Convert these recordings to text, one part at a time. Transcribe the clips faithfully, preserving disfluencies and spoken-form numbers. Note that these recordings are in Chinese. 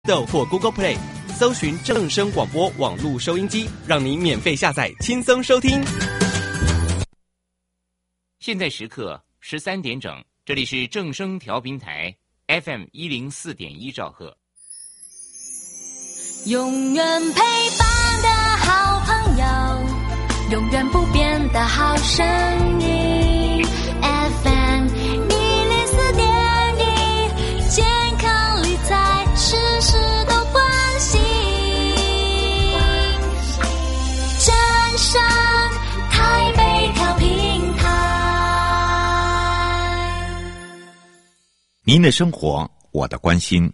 Store 或 Google Play 搜寻正声广播网络收音机，让你免费下载，轻松收听。 现在时刻十三点整，这里是正声调频台 F M 一零四点一兆赫。 永远陪伴的好朋友，永远不变的好声音 F M 一零四点一，健康理财事事都关心，正声台北调频台。 您的生活，我的关心。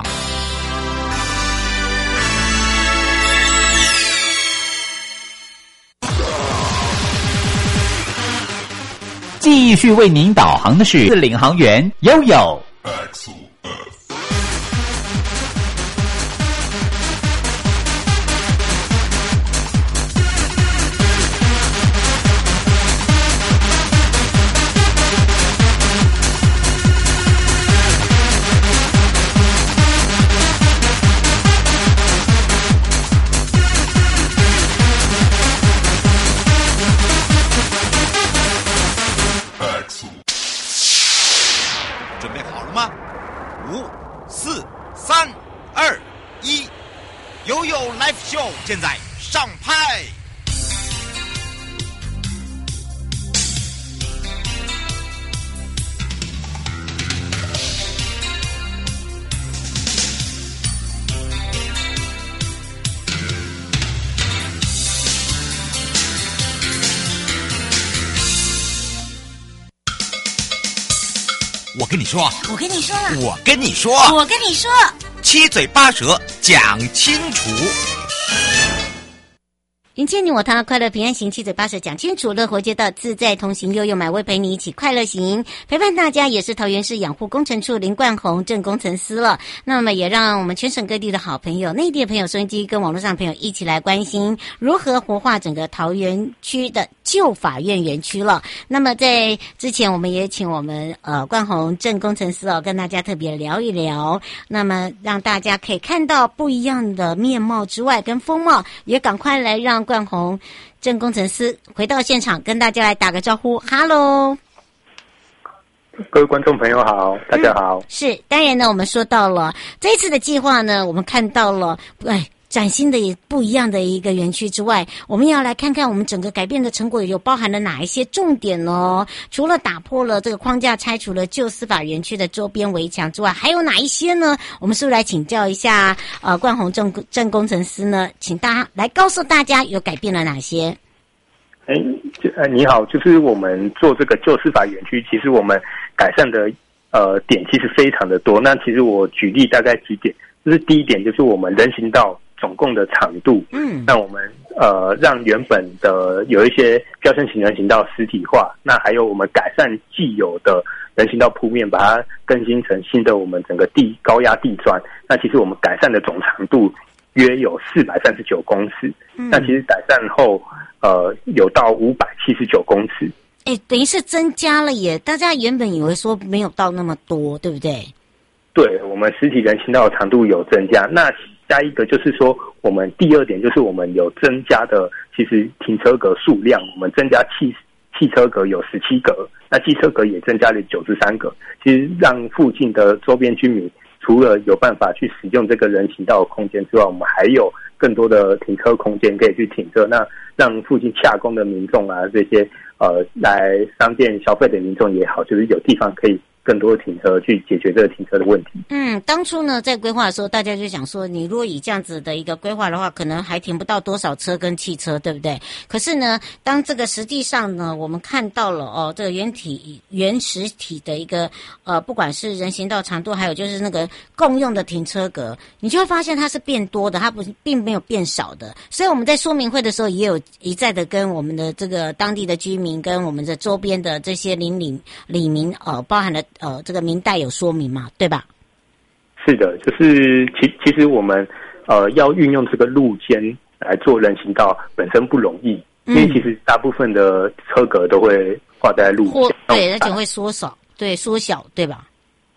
继续为您导航的是领航员悠悠。 现在上拍。我跟你说， 我跟你说了， 我跟你说， 我跟你说， 七嘴八舌讲清楚。 迎接你我他，快乐平安行，七嘴八舌讲清楚，乐活街道自在同行，悠悠买位陪你一起快乐行，陪伴大家也是桃园市养护工程处林冠宏正工程师了。那么也让我们全省各地的好朋友、内地的朋友、收音机跟网络上的朋友一起来关心如何活化整个桃园区的旧法院园区了。那么在之前我们也请我们呃冠宏正工程师哦跟大家特别聊一聊，那么让大家可以看到不一样的面貌之外跟风貌，也赶快来让冠宏正工程师回到现场跟大家来打个招呼。哈喽， 各位观众朋友好，大家好。 嗯、是，当然呢，我们说到了这一次的计划呢，我们看到了，哎。崭新的也不一样的一个园区之外，我们要来看看我们整个改变的成果有包含了哪一些重点呢？除了打破了这个框架，拆除了旧司法园区的周边围墙之外，还有哪一些呢？我们是不是来请教一下呃冠宏正正工程师呢？请大家来告诉大家有改变了哪些？ 哎，呃，你好，就是我们做这个旧司法园区，其实我们改善的呃点其实非常的多。那其实我举例大概几点，就是第一点就是我们人行道总共的长度，嗯，那我们呃让原本的有一些标线型人行道实体化，那还有我们改善既有的人行道铺面，把它更新成新的我们整个地高压地砖。那其实我们改善的总长度约有四百三十九公尺，嗯，那其实改善后呃有到五百七十九公尺。 哎，等于是增加了耶！大家原本以为说没有到那么多，对不对？ 对，我们实体人行道的长度有增加。那加一个就是说，我们第二点就是我们有增加的，其实停车格数量，我们增加汽汽车格有十七格，那机车格也增加了九十三个。其实让附近的周边居民除了有办法去使用这个人行道的空间之外，我们还有更多的停车空间可以去停车。那让附近洽公的民众啊，这些呃来商店消费的民众也好，就是有地方可以更多的停车去解决这个停车的问题。 嗯，当初呢在规划的时候，大家就想说，你如果以这样子的一个规划的话，可能还停不到多少车跟汽车，对不对？可是呢，当这个实际上呢，我们看到了哦，这个原体原实体的一个呃，不管是人行道长度，还有就是那个共用的停车格，你就会发现它是变多的，它不是并没有变少的。所以我们在说明会的时候，也有一再的跟我们的这个当地的居民，跟我们的周边的这些邻里里民呃，包含了。呃，这个明代有说明嘛，对吧？ 是的，就是其其实我们呃要运用这个路肩来做人行道本身不容易，嗯、因为其实大部分的车格都会画在路肩， 对，而且会缩小，对，缩小，对吧？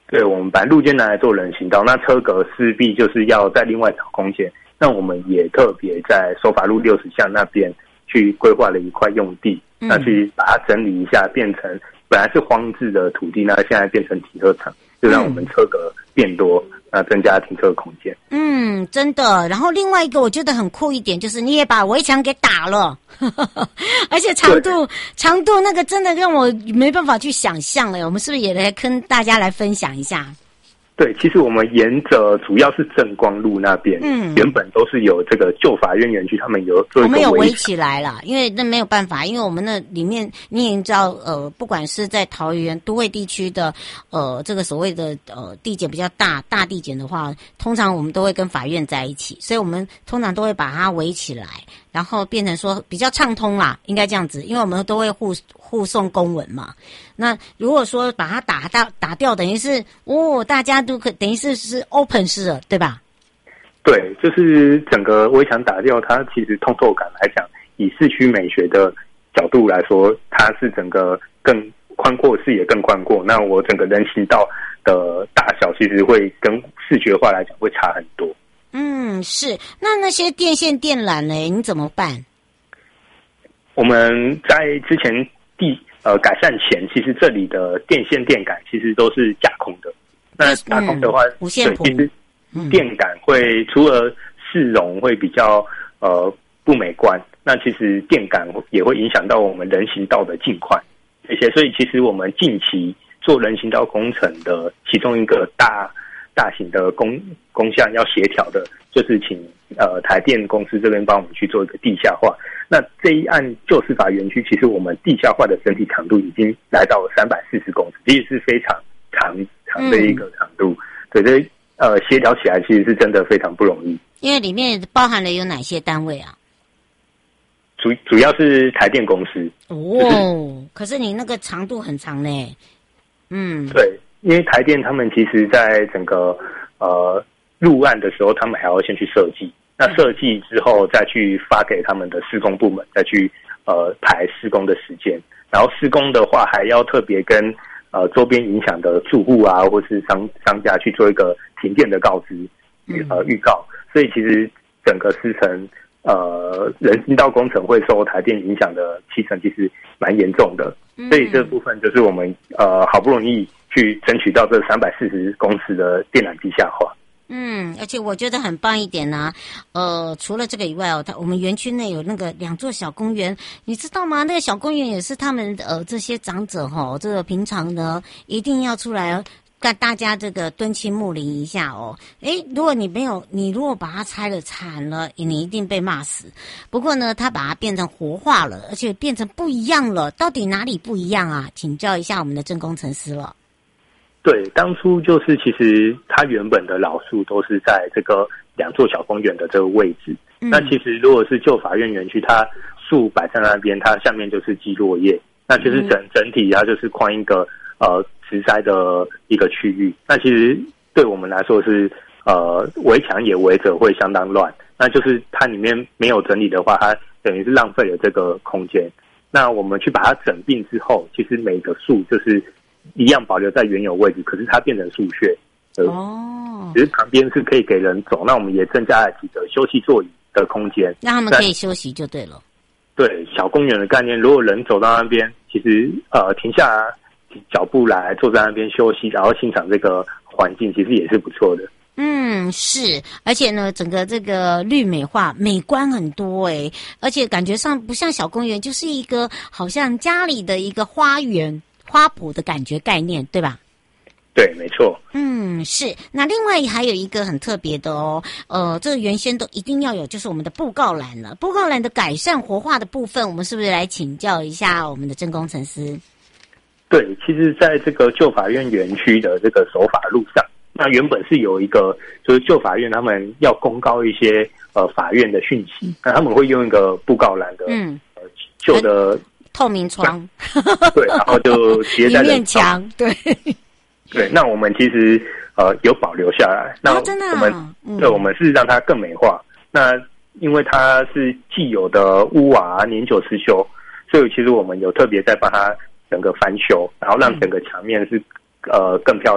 对，我们把路肩拿来做人行道，那车格势必就是要再另外找空间。那我们也特别在守法路六十巷那边去规划了一块用地， 嗯、 那去把它整理一下，变成本来是荒置的土地，那现在变成停车场，就让我们车格变多，那增加停车空间。 嗯，真的。然后另外一个我觉得很酷一点，就是你也把围墙给打了，而且长度长度那个真的让我没办法去想象了。我们是不是也来跟大家来分享一下？ 对，其实我们沿着主要是正光路那边，嗯，原本都是有这个旧法院园区，他们有做一个我们有围起来了，因为那没有办法，因为我们那里面你也知道，呃，不管是在桃园都会地区的，呃，这个所谓的呃地检比较大大地检的话，通常我们都会跟法院在一起，所以我们通常都会把它围起来，然后变成说比较畅通啦，应该这样子，因为我们都会互互送公文嘛。那如果说把它打掉打掉，等于是哦，大家都可等于是是 open 式了，对吧？ 对，就是整个围墙打掉，它其实通透感来讲，以市区美学的角度来说，它是整个更宽阔，视野更宽阔。那我整个人行道的大小，其实会跟视觉化来讲会差很多。 嗯，是。那那些电线电缆呢？你怎么办？ 我们在之前地呃改善前，其实这里的电线电杆其实都是架空的。那架空的话， 嗯、无线谱， 其实电杆会、嗯、除了市容会比较呃不美观，那其实电杆也会影响到我们人行道的径宽这些。所以其实我们近期做人行道工程的其中一个大大型的工工项要协调的，就是请呃台电公司这边帮我们去做一个地下化。那这一案旧司法园区，其实我们地下化的整体长度已经来到了三百四十公尺，其实是非常长长的一个长度。嗯、对，这呃协调起来其实是真的非常不容易。 因为里面包含了有哪些单位啊？ 主主要是台电公司。 哦，就是、可是你那个长度很长呢。嗯， 对。因为台电他们其实在整个呃入案的时候，他们还要先去设计，那设计之后再去发给他们的施工部门，再去呃排施工的时间，然后施工的话还要特别跟呃周边影响的住户啊，或是商商家去做一个停电的告知呃预告，所以其实整个施程呃人行道工程会受台电影响的七成其实蛮严重的，所以这部分就是我们呃好不容易去争取到这三百四十公尺的电缆地下化。 嗯，而且我觉得很棒一点呢、啊，呃，除了这个以外哦，它我们园区内有那个两座小公园，你知道吗？那个小公园也是他们呃这些长者哈、哦，这个平常呢一定要出来跟大家这个敦亲睦邻一下哦。诶，如果你没有，你如果把它拆了惨了，你一定被骂死。不过呢，它把它变成活化了，而且变成不一样了，到底哪里不一样啊？请教一下我们的郑工程师了。 对，当初就是其实它原本的老树都是在这个两座小公园的这个位置。嗯、那其实如果是旧法院园区，它树摆在那边，它下面就是积落叶，那其实整整体它就是宽一个呃植栽的一个区域。那其实对我们来说是呃围墙也围着会相当乱，那就是它里面没有整理的话，它等于是浪费了这个空间。那我们去把它整并之后，其实每个树就是一样保留在原有位置，可是它变成树穴。哦，只是旁边是可以给人走，那我们也增加了几个休息座椅的空间， 让他们可以休息就对了。 对，小公园的概念，如果人走到那边，其实呃停下脚步来坐在那边休息，然后欣赏这个环境，其实也是不错的。 嗯，是，而且呢，整个这个绿美化美观很多诶，而且感觉上不像小公园，就是一个好像家里的一个花园。花圃的感觉概念，对吧？ 对，没错。 嗯，是。那另外还有一个很特别的哦，呃，这个原先都一定要有，就是我们的布告栏了。布告栏的改善活化的部分，我们是不是来请教一下我们的郑工程师？ 对，其实在这个旧法院园区的这个守法路上，那原本是有一个，就是旧法院他们要公告一些呃法院的讯息，那他们会用一个布告栏的，嗯，呃、旧的。 透明窗， 对，然后就贴在一面墙，对， 对。那我们其实呃有保留下来，那我们、哦嗯、对，我们是让它更美化。那因为它是既有的屋瓦年久失修，所以其实我们有特别在帮它整个翻修，然后让整个墙面是、嗯、呃更漂亮。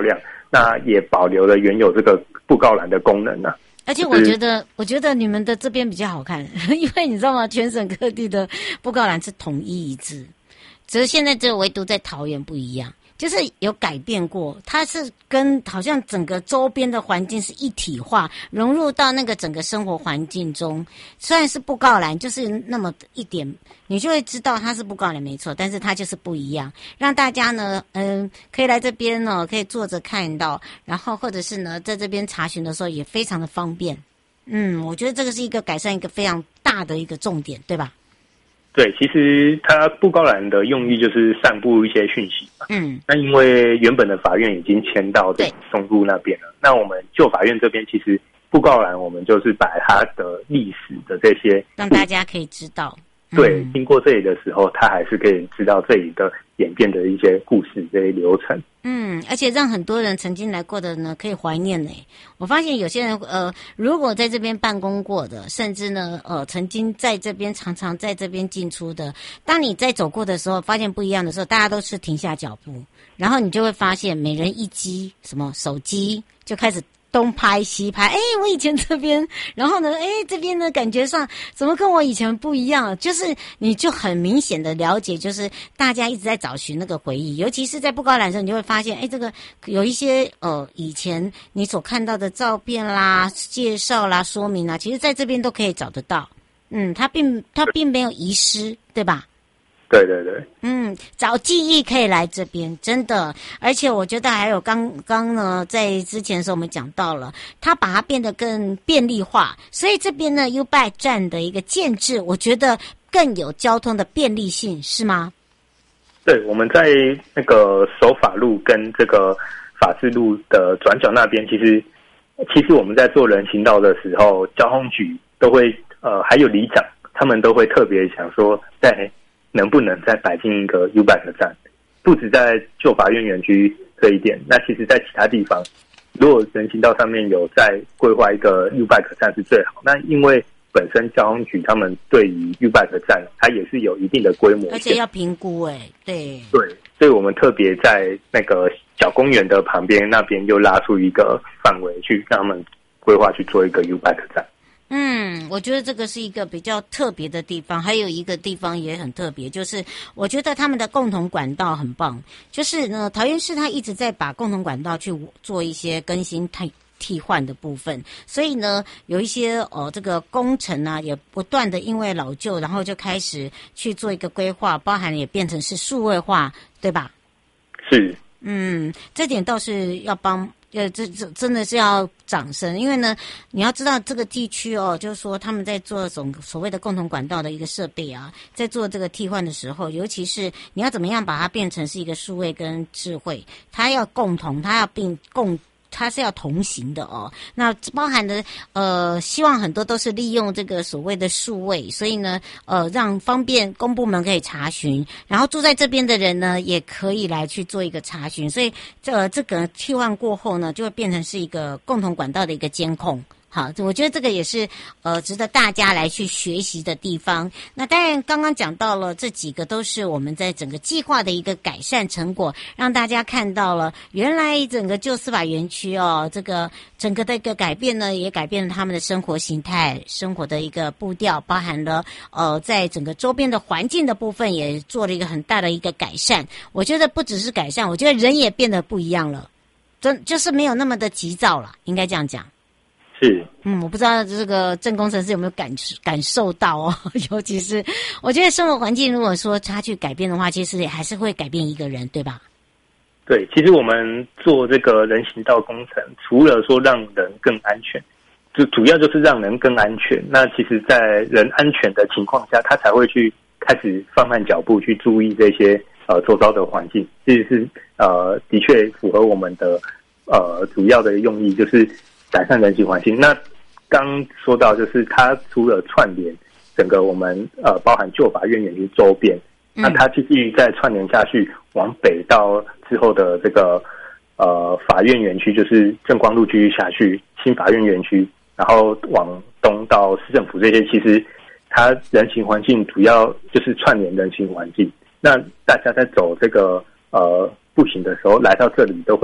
那也保留了原有这个布告栏的功能呢、啊。 而且我觉得，我觉得你们的这边比较好看，因为你知道吗？全省各地的布告栏是统一一致，只是现在只有唯独在桃园不一样。就是有改变过，它是跟好像整个周边的环境是一体化，融入到那个整个生活环境中。虽然是布告栏，就是那么一点，你就会知道它是布告栏没错，但是它就是不一样，让大家呢，嗯，可以来这边呢，可以坐着看到，然后或者是呢，在这边查询的时候也非常的方便。嗯，我觉得这个是一个改善一个非常大的一个重点，对吧？ 对，其实它布告栏的用意就是散布一些讯息嘛。嗯，那因为原本的法院已经迁到这松路那边了，那我们旧法院这边其实布告栏我们就是把它的历史的这些让大家可以知道。 对，经过这里的时候，他还是可以知道这里的演变的一些故事、这些流程。 嗯，而且让很多人曾经来过的呢，可以怀念呢。我发现有些人，呃，如果在这边办公过的，甚至呢，呃，曾经在这边常常在这边进出的，当你在走过的时候，发现不一样的时候，大家都是停下脚步，然后你就会发现，每人一机什么手机就开始东拍西拍，哎，我以前这边，然后呢，哎，这边呢，感觉上怎么跟我以前不一样？就是你就很明显的了解，就是大家一直在找寻那个回忆，尤其是在布告栏上，你就会发现，哎，这个有一些呃以前你所看到的照片啦、介绍啦、说明啦，其实在这边都可以找得到。嗯，它并它并没有遗失，对吧？ 对对对， 嗯，找记忆可以来这边，真的，而且我觉得还有刚刚呢，在之前的时候我们讲到了，它把它变得更便利化，所以这边呢 U-Bike 站的一个建制，我觉得更有交通的便利性，是吗？ 对，我们在那个守法路跟这个法治路的转角那边，其实其实我们在做人行道的时候，交通局都会呃还有里长，他们都会特别想说在能不能再摆进一个 U-Bike 站，不止在旧法院园区这一点，那其实在其他地方，如果人行道上面有在规划一个 U-Bike 站是最好。那因为本身交通局他们对于 U-Bike 站，它也是有一定的规模， 而且要评估哎、欸，对对，所以我们特别在那个小公园的旁边那边又拉出一个范围去让他们规划去做一个 U-Bike 站。 嗯，我觉得这个是一个比较特别的地方，还有一个地方也很特别，就是我觉得他们的共同管道很棒，就是呢，桃园市它一直在把共同管道去做一些更新替替换的部分，所以呢，有一些呃这个工程啊，也不断的因为老旧，然后就开始去做一个规划，包含也变成是数位化，对吧？ 是， 嗯，这点倒是要帮。呃，这这真的是要掌声，因为呢，你要知道这个地区哦，就是说他们在做总所谓的共同管道的一个设备啊，在做这个替换的时候，尤其是你要怎么样把它变成是一个数位跟智慧，它要共同，它要并共。它是要同行的哦，那包含的呃，希望很多都是利用这个所谓的数位，所以呢，呃，让方便公部门可以查询，然后住在这边的人呢，也可以来去做一个查询，所以这、呃、这个替换过后呢，就会变成是一个共同管道的一个监控。好，我觉得这个也是呃值得大家来去学习的地方。那当然，刚刚讲到了这几个都是我们在整个计划的一个改善成果，让大家看到了原来整个旧司法园区哦，这个整个的一个改变呢，也改变了他们的生活形态、生活的一个步调，包含了呃在整个周边的环境的部分也做了一个很大的一个改善。我觉得不只是改善，我觉得人也变得不一样了，真就是没有那么的急躁了，应该这样讲。 是， 嗯，我不知道这个郑工程师有没有感感受到哦，尤其是我觉得生活环境如果说他去改变的话，其实也还是会改变一个人，对吧？ 对，其实我们做这个人行道工程，除了说让人更安全，就主要就是让人更安全。那其实，在人安全的情况下，他才会去开始放慢脚步，去注意这些呃周遭的环境。其实是呃的确符合我们的呃主要的用意，就是改善人行环境。那刚说到，就是它除了串联整个我们呃包含旧法院园区周边，嗯、那它继续再串联下去，往北到之后的这个呃法院园区，就是正光路继续下去，新法院园区，然后往东到市政府这些，其实它人行环境主要就是串联人行环境。那大家在走这个呃步行的时候，来到这里都会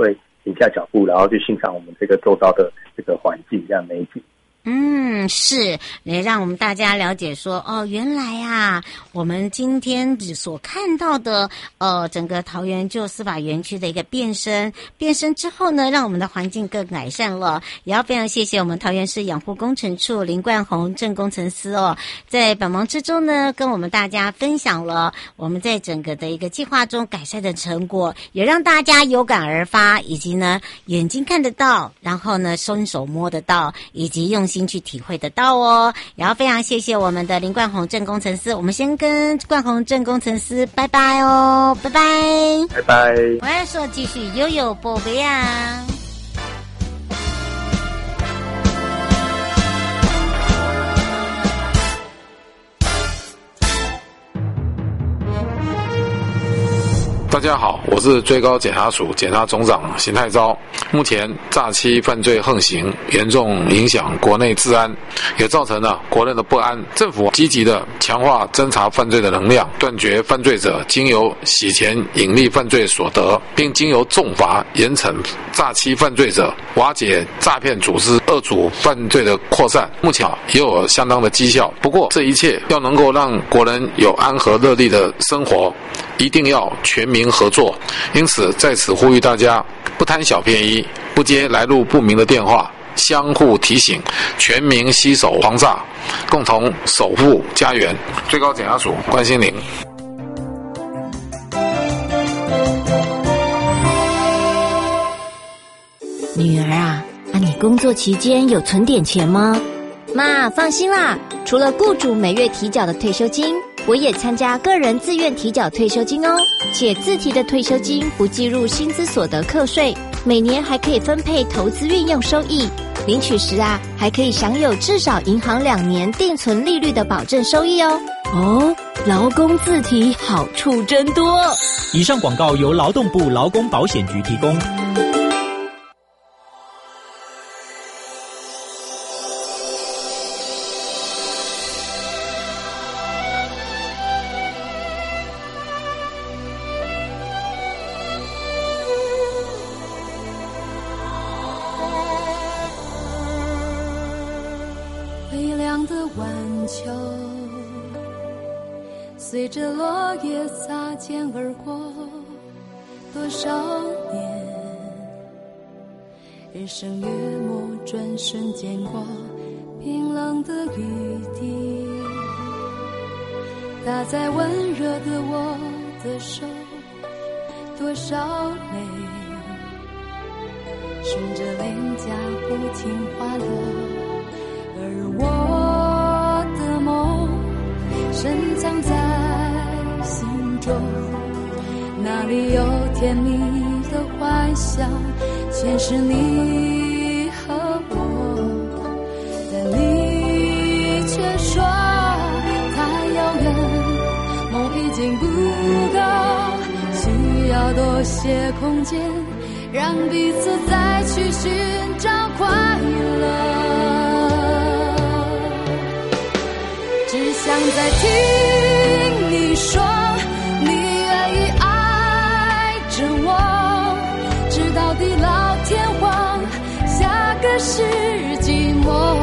停下脚步，然后去欣赏我们这个周遭的这个环境，这样美景。 嗯，是，也让我们大家了解说，哦，原来啊，我们今天所看到的，呃，整个桃园旧司法园区的一个变身，变身之后呢，让我们的环境更改善了。也要非常谢谢我们桃园市养护工程处林冠宏郑工程师哦，在百忙之中呢，跟我们大家分享了我们在整个的一个计划中改善的成果，也让大家有感而发，以及呢，眼睛看得到，然后呢，伸手摸得到，以及用心去体会得到哦。也要非常谢谢我们的林冠宏郑工程师，我们先跟冠宏郑工程师拜拜哦，拜拜， 拜拜。 我要说继续悠悠宝贝啊。 大家好，我是最高检察署检察总长邢泰钊。目前诈欺犯罪横行，严重影响国内治安，也造成了国人的不安。政府积极的强化侦查犯罪的能量，断绝犯罪者经由洗钱隐匿犯罪所得，并经由重罚严惩诈欺犯罪者，瓦解诈骗组织，遏阻犯罪的扩散。目前也有相当的绩效。不过这一切要能够让国人有安和乐利的生活，一定要全民合作。因此在此呼吁大家，不贪小便宜，不接来路不明的电话，相互提醒，全民携手防诈，共同守护家园。最高检察署关心您。 女儿啊，啊你工作期间有存点钱吗？ 妈，放心啦，除了雇主每月提缴的退休金，我也参加个人自愿提缴退休金哦，且自提的退休金不计入薪资所得课税，每年还可以分配投资运用收益，领取时啊还可以享有至少银行两年定存利率的保证收益哦。 哦，劳工自提好处真多。 以上广告由劳动部劳工保险局提供。 随着落叶擦肩而过，多少年，日升月没，转瞬间过，冰冷的雨滴打在温热的我的手，多少泪顺着脸颊不停滑落，而我的梦深藏在心中，那里有甜蜜的幻想，全是你和我，但你却说太遥远，梦已经不够，需要多些空间，让彼此再去寻找快乐。只想再听你说，你愿意爱着我，直到地老天荒，下个世纪末。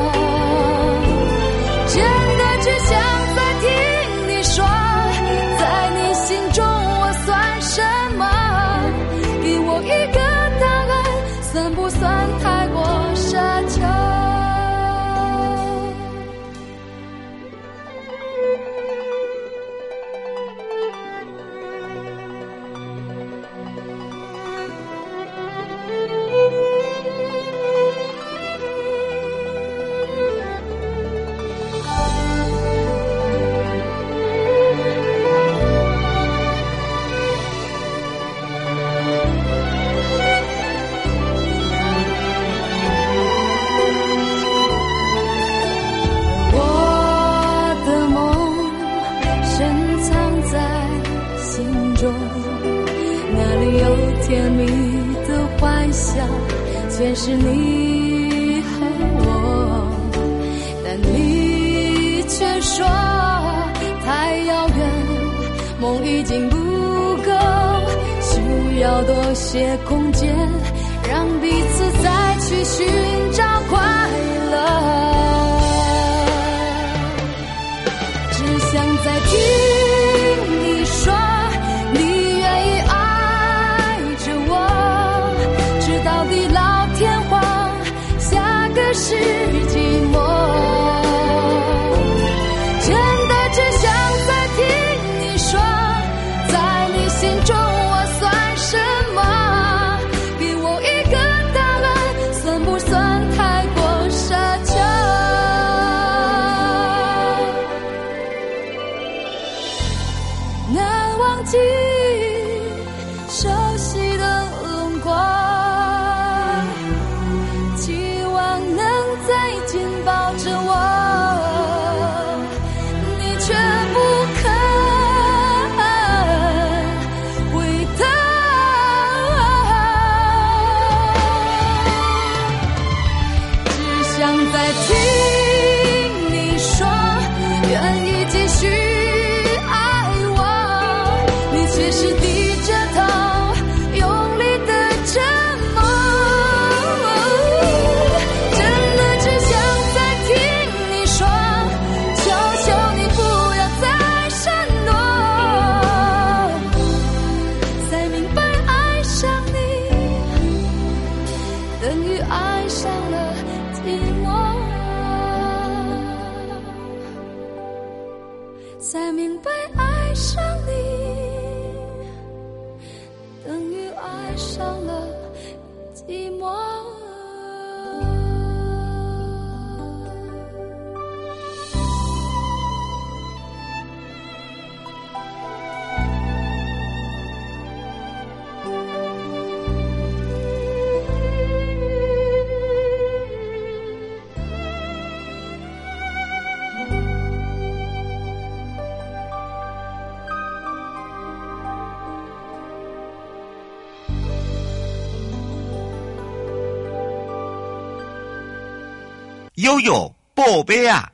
真的只想再听你说，在你心中我算什么？给我一个答案，算不算太过奢求？甜蜜的幻想，全是你和我，但你却说太遥远，梦已经不够，需要多些空间， 让彼此再去寻找快乐。只想再听你说你愿意爱着我，直到地老天荒，下个世纪末。真的只想再听你说，在你心中我算什么？给我一个答案，算不算太过奢求？难忘记熟悉的轮廓，期望能再紧抱着我，你却不肯回头。只想再听你说愿意继续爱我，你却是低着头用力的沉默。真的只想再听你说，求求你不要再闪躲，才明白爱上你等于爱上了寂寞，才明白爱上你等于爱上了寂寞。 悠悠宝贝啊！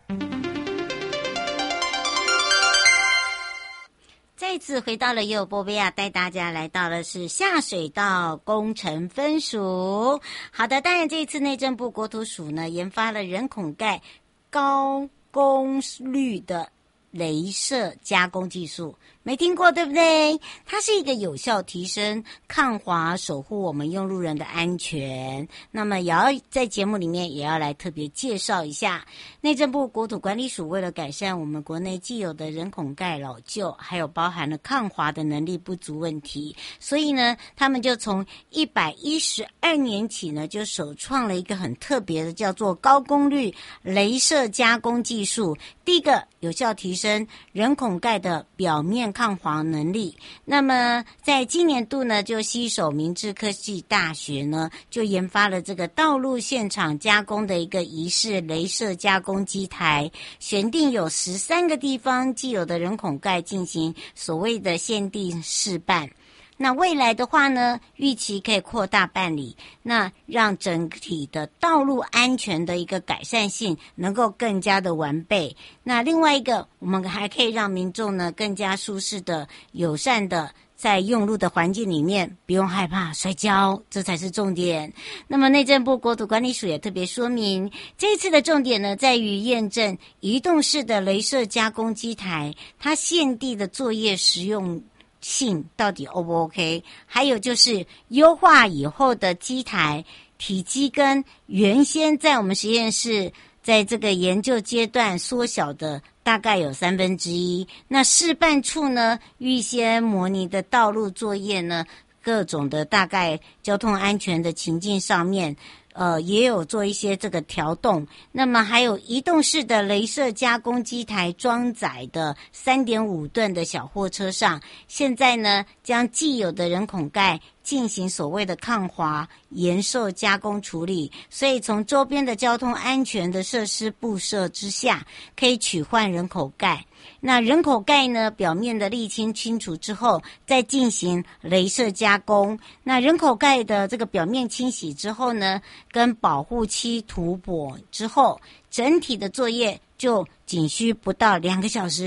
再次回到了悠悠波贝亚，带大家来到的是下水道工程分署。好的，当然这一次内政部国土署呢研发了人孔盖高功率的雷射加工技术，没听过对不对？它是一个有效提升抗滑，守护我们用路人的安全。那么也要在节目里面也要来特别介绍一下，内政部国土管理署为了改善我们国内既有的人孔盖老旧，还有包含了抗滑的能力不足问题，所以呢，他们就从一百一十二年起呢，就首创了一个很特别的，叫做高功率雷射加工技术。第一个有效提升人孔盖的表面抗滑能力。那么在今年度呢，就携手明志科技大学呢，就研发了这个道路现场加工的一个仪式雷射加工机台，选定有十三个地方既有的人孔盖进行所谓的限定试办。那未来的话呢，预期可以扩大办理，那让整体的道路安全的一个改善性能够更加的完备。那另外一个，我们还可以让民众呢更加舒适的、友善的在用路的环境里面不用害怕摔跤，这才是重点。那么内政部国土管理署也特别说明，这一次的重点呢在于验证移动式的雷射加工机台它现地的作业实用性到底 O 不 OK， 还有就是优化以后的机台体积跟原先在我们实验室在这个研究阶段缩小的大概有三分之一。那示范处呢，预先模拟的道路作业呢，各种的大概交通安全的情境上面呃，也有做一些这个调动。那么还有移动式的雷射加工机台装载的 三点五吨的小货车上，现在呢将既有的人孔盖进行所谓的抗滑延寿加工处理，所以从周边的交通安全的设施布设之下，可以取换人口盖。那人口盖呢，表面的沥青清除之后，再进行雷射加工。那人口盖的这个表面清洗之后呢，跟保护漆涂抹之后，整体的作业就仅需不到两个小时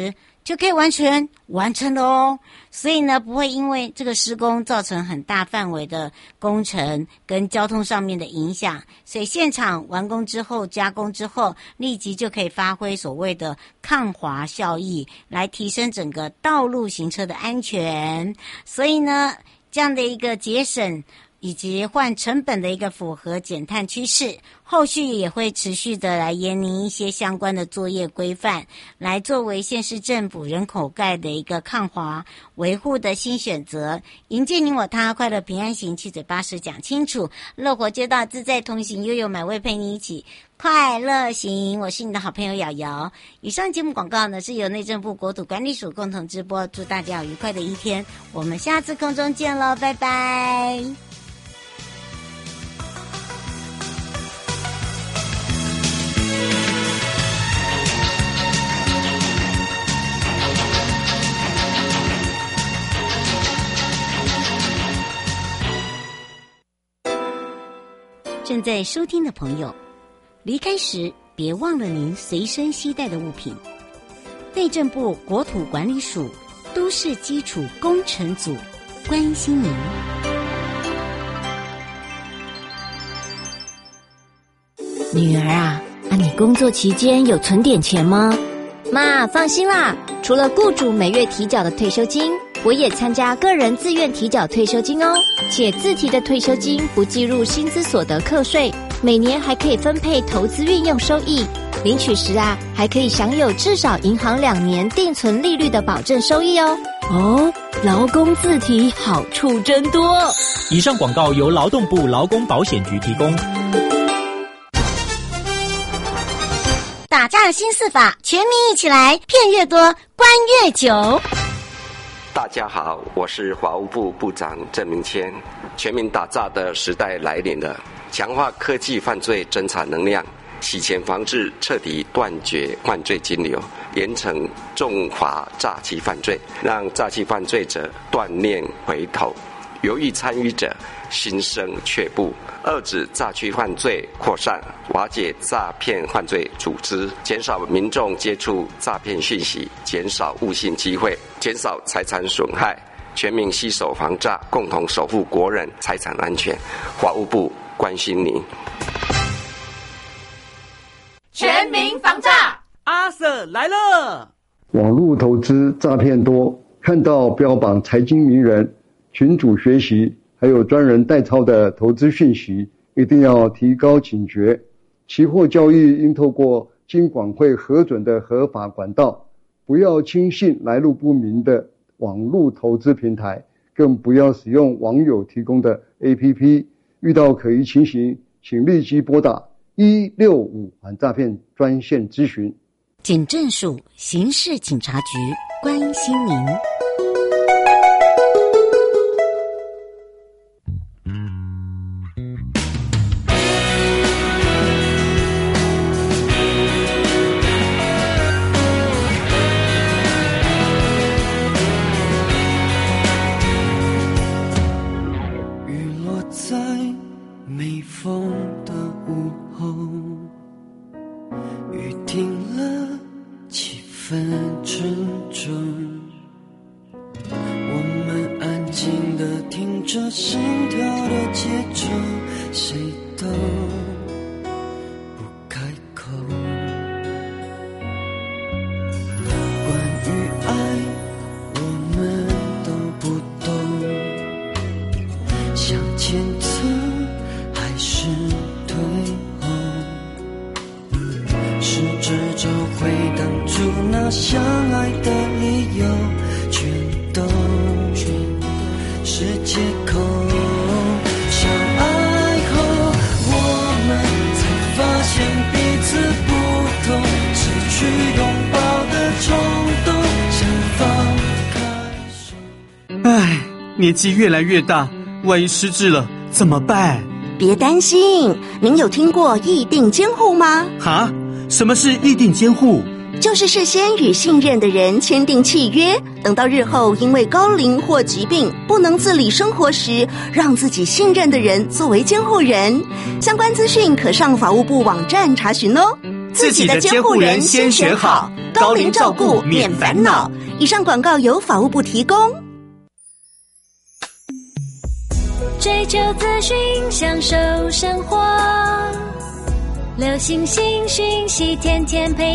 就可以完全完成了哦。所以呢，不会因为这个施工造成很大范围的工程跟交通上面的影响，所以现场完工之后加工之后，立即就可以发挥所谓的抗滑效益，来提升整个道路行车的安全。所以呢，这样的一个节省以及换成本的一个符合减碳趋势，后续也会持续的来研拟一些相关的作业规范，来作为县市政府人口盖的一个抗滑维护的新选择。迎接你我他，快乐平安行，七嘴八舌讲清楚，乐活街道自在同行，悠悠美味陪你一起快乐行。我是你的好朋友瑶瑶。以上节目广告呢是由内政部国土管理署共同直播，祝大家有愉快的一天，我们下次空中见咯，拜拜。正在收听的朋友，离开时别忘了您随身携带的物品。内政部国土管理署都市基础工程组关心您。 女儿啊，啊，你工作期间有存点钱吗？ 妈，放心啦，除了雇主每月提缴的退休金，我也参加个人自愿提缴退休金哦，且自提的退休金不计入薪资所得课税，每年还可以分配投资运用收益，领取时啊，还可以享有至少银行两年定存利率的保证收益哦。 哦，劳工自提好处真多。 以上广告由劳动部劳工保险局提供。 打诈新四法，全民一起来，骗越多，关越久。 大家好，我是法务部部长郑明谦。全民打诈的时代来临了，强化科技犯罪侦查能量，洗钱防治彻底断绝犯罪金流，严惩重罚诈欺犯罪，让诈欺犯罪者断念回头，犹豫参与者心生却步，遏止诈欺犯罪扩散，瓦解诈骗犯罪组织，减少民众接触诈骗讯息，减少误信机会，减少财产损害，全民携手防诈，共同守护国人财产安全。法务部关心您。 全民防诈， 阿 Sir 来了。 网络投资诈骗多，看到标榜财经名人、群组学习还有专人代操的投资讯息，一定要提高警觉。期货交易应透过金管会核准的合法管道，不要轻信来路不明的网络投资平台，更不要使用网友提供的 A P P。 遇到可疑情形，请立即拨打一六五反诈骗专线咨询。 警政署刑事警察局关心您。 年纪越来越大，万一失智了怎么办？ 别担心，您有听过议定监护吗？ 哈？什么是议定监护？ 就是事先与信任的人签订契约，等到日后因为高龄或疾病不能自理生活时，让自己信任的人作为监护人。相关资讯可上法务部网站查询哦。 自己的监护人先选好，高龄照顾免烦恼。 以上广告由法务部提供。 追求资讯，享受生活，流行新讯息，天天陪